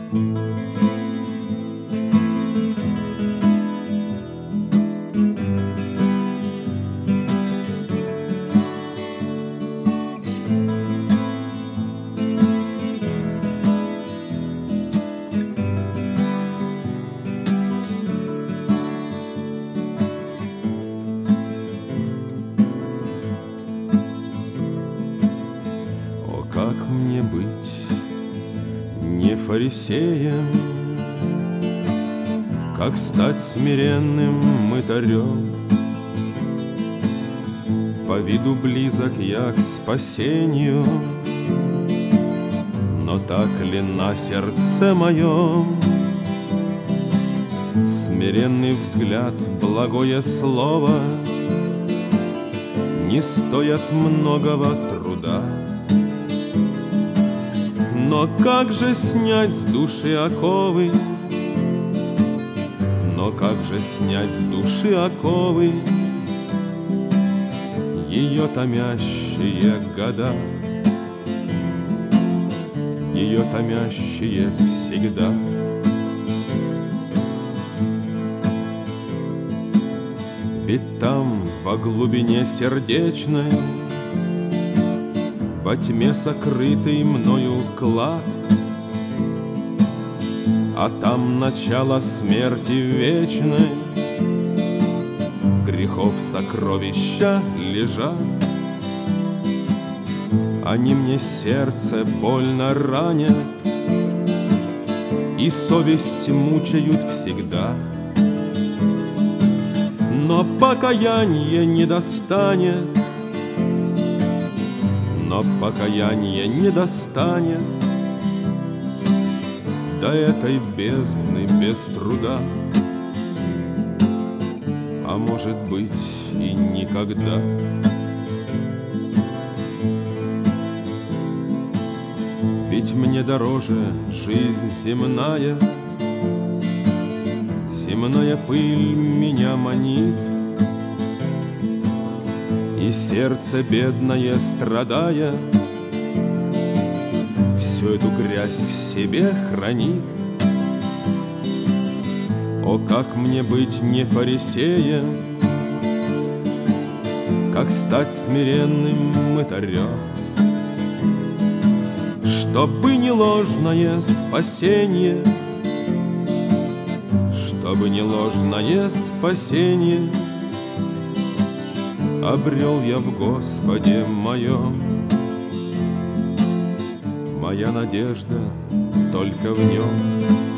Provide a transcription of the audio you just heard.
Фарисеем, как стать смиренным мытарем. По виду близок я к спасению, но так ли на сердце моем? Смиренный взгляд, благое слово не стоят многого труда. Но как же снять с души оковы? Но как же снять с души оковы? Ее томящие года, ее томящие всегда. Ведь там, во глубине сердечной, во тьме сокрытый мною клад, а там начало смерти вечной, грехов сокровища лежат. Они мне сердце больно ранят и совесть мучают всегда. Но покаяние не достанет, но покаяние не достанет до этой бездны без труда, а может быть и никогда. Ведь мне дороже жизнь земная, земная пыль меня манит, и сердце бедное, страдая, всю эту грязь в себе хранит. О, как мне быть не фарисеем, как стать смиренным мытарем, чтобы не ложное спасение, чтобы не ложное спасение обрел я в Господе моем. Моя надежда только в Нем.